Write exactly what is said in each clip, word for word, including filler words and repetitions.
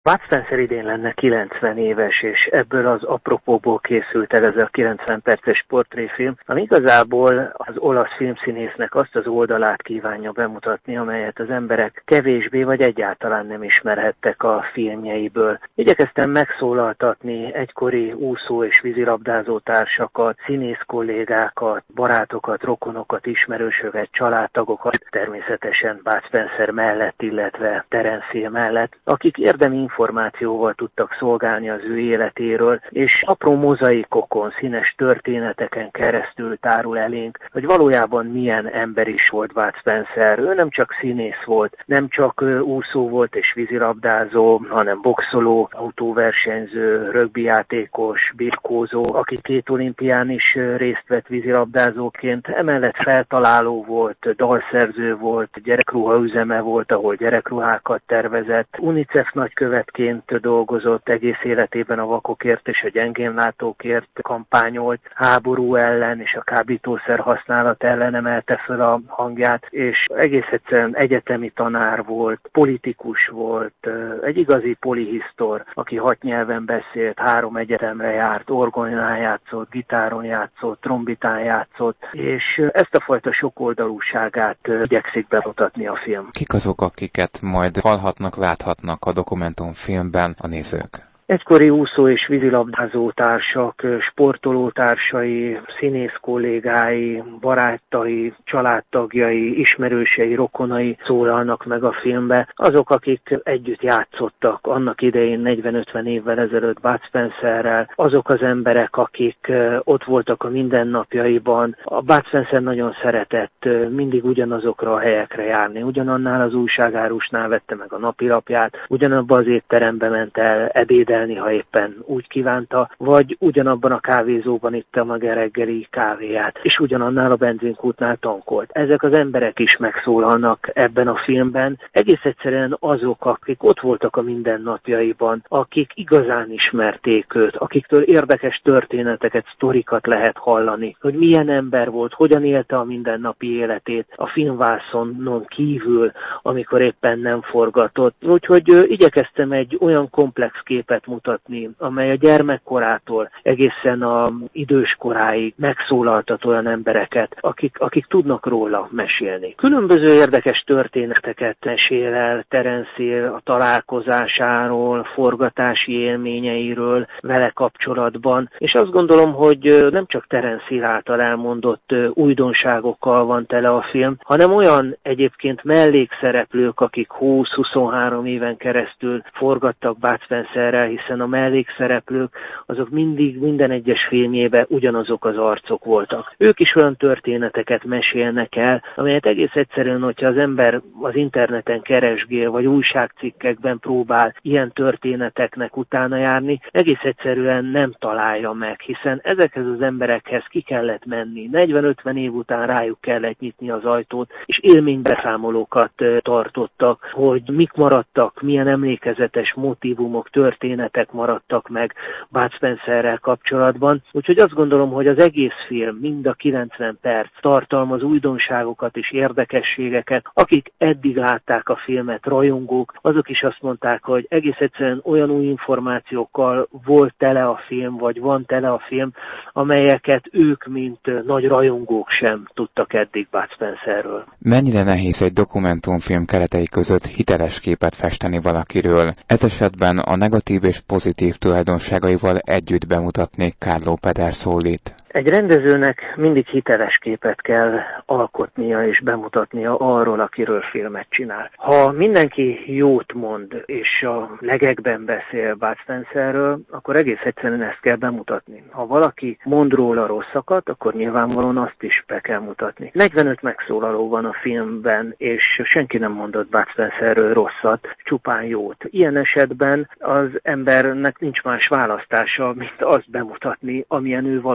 Bud Spencer idén lenne kilencven éves, és ebből az apropóból készült el ez a kilencven perces portréfilm, ami igazából az olasz filmszínésznek azt az oldalát kívánja bemutatni, amelyet az emberek kevésbé vagy egyáltalán nem ismerhettek a filmjeiből. Igyekeztem megszólaltatni egykori úszó és vízilabdázó társakat, színész kollégákat, barátokat, rokonokat, ismerősöket, családtagokat, természetesen Bud Spencer mellett, illetve Terence Hill mellett, akik érdemi információval tudtak szolgálni az ő életéről, és apró mozaikokon, színes történeteken keresztül tárul elénk, hogy valójában milyen ember is volt Bud Spencer. Ő nem csak színész volt, nem csak úszó volt és vízilabdázó, hanem boxoló, autóversenyző, rögbijátékos, birkózó, aki két olimpián is részt vett vízilabdázóként, emellett feltaláló volt, dalszerző volt, gyerekruha üzeme volt, ahol gyerekruhákat tervezett, UNICEF nagykövet dolgozott, egész életében a vakokért és a gyengénlátókért kampányolt, háború ellen és a kábítószer használat ellen emelte föl a hangját, és egész egyszerűen egyetemi tanár volt, politikus volt, egy igazi polihisztor, aki hat nyelven beszélt, három egyetemre járt, orgonán játszott, gitáron játszott, trombitán játszott, és ezt a fajta sokoldalúságát igyekszik bemutatni a film. Kik azok, akiket majd hallhatnak, láthatnak a dokumentumfilmben a nézők? Egykori úszó és vízilabdázó társak, sportolótársai, színész kollégái, barátai, családtagjai, ismerősei, rokonai szólalnak meg a filmbe. Azok, akik együtt játszottak annak idején negyven-ötven évvel ezelőtt Bud Spencerrel, azok az emberek, akik ott voltak a mindennapjaiban. A Bud Spencer nagyon szeretett mindig ugyanazokra a helyekre járni. Ugyanannál az újságárusnál vette meg a napilapját, ugyanabba az étterembe ment el ebédelni, ha éppen úgy kívánta, vagy ugyanabban a kávézóban itta meg a reggeli kávéját, és ugyanannál a benzinkútnál tankolt. Ezek az emberek is megszólalnak ebben a filmben. Egész egyszerűen azok, akik ott voltak a mindennapjaiban, akik igazán ismerték őt, akiktől érdekes történeteket, sztorikat lehet hallani, hogy milyen ember volt, hogyan élte a mindennapi életét a filmvászonon kívül, amikor éppen nem forgatott. Úgyhogy igyekeztem egy olyan komplex képet mutatni, amely a gyermekkorától egészen a időskoráig megszólaltat olyan embereket, akik, akik tudnak róla mesélni. Különböző érdekes történeteket mesél el Terence Hill a találkozásáról, forgatási élményeiről vele kapcsolatban, és azt gondolom, hogy nem csak Terence Hill által elmondott újdonságokkal van tele a film, hanem olyan egyébként mellékszereplők, akik húsz-huszonhárom éven keresztül forgattak Bud Spencerrel, hiszen a mellékszereplők azok mindig minden egyes filmjében ugyanazok az arcok voltak. Ők is olyan történeteket mesélnek el, amelyet egész egyszerűen, hogyha az ember az interneten keresgél, vagy újságcikkekben próbál ilyen történeteknek utána járni, egész egyszerűen nem találja meg, hiszen ezekhez az emberekhez ki kellett menni. negyven-ötven év után rájuk kellett nyitni az ajtót, és élménybeszámolókat tartottak, hogy mik maradtak, milyen emlékezetes motívumok, történetek maradtak meg Bud Spencerrel kapcsolatban. Úgyhogy azt gondolom, hogy az egész film, mind a kilencven perc tartalmaz újdonságokat és érdekességeket. Akik eddig látták a filmet, rajongók, azok is azt mondták, hogy egész egyszerűen olyan új információkkal volt tele a film, vagy van tele a film, amelyeket ők, mint nagy rajongók sem tudtak eddig Bud Spencerről. Mennyire nehéz egy dokumentumfilm keretei között hiteles képet festeni valakiről? Ez esetben a negatív és pozitív tulajdonságaival együtt bemutatnék Carlo Pedersolit. Egy rendezőnek mindig hiteles képet kell alkotnia és bemutatnia arról, akiről filmet csinál. Ha mindenki jót mond és a legekben beszél Bud Spencerről, akkor egész egyszerűen ezt kell bemutatni. Ha valaki mond róla rosszakat, akkor nyilvánvalóan azt is be kell mutatni. negyvenöt megszólaló van a filmben, és senki nem mondott Bud Spencerről rosszat, csupán jót. Ilyen esetben az embernek nincs más választása, mint azt bemutatni, amilyen ő valójában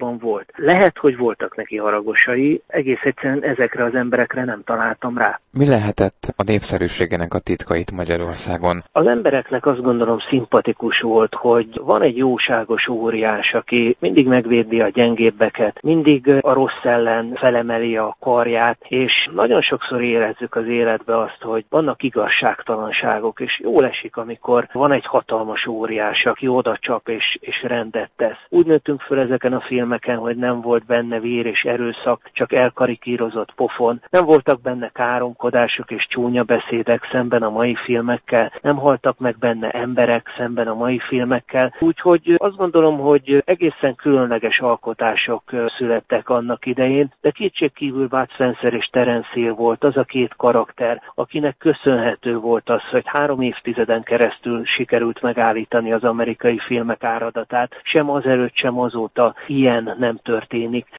valóban volt. Lehet, hogy voltak neki haragosai, egész egyszerűen ezekre az emberekre nem találtam rá. Mi lehetett a népszerűségének a titka itt Magyarországon? Az embereknek azt gondolom szimpatikus volt, hogy van egy jóságos óriás, aki mindig megvédi a gyengébbeket, mindig a rossz ellen felemeli a karját, és nagyon sokszor érezzük az életbe azt, hogy vannak igazságtalanságok, és jól esik, amikor van egy hatalmas óriás, aki oda csap és, és rendet tesz. Úgy nőttünk föl ezeken a filmeken, hogy nem volt benne vér és erőszak, csak elkarikírozott pofon, nem voltak benne káromkodások és csúnya beszédek szemben a mai filmekkel, nem haltak meg benne emberek szemben a mai filmekkel, úgyhogy azt gondolom, hogy egészen különleges alkotások születtek annak idején, de kétségkívül Bud Spencer és Terence Hill volt az a két karakter, akinek köszönhető volt az, hogy három évtizeden keresztül sikerült megállítani az amerikai filmek áradatát, sem azelőtt, sem azóta ilyen nem történik.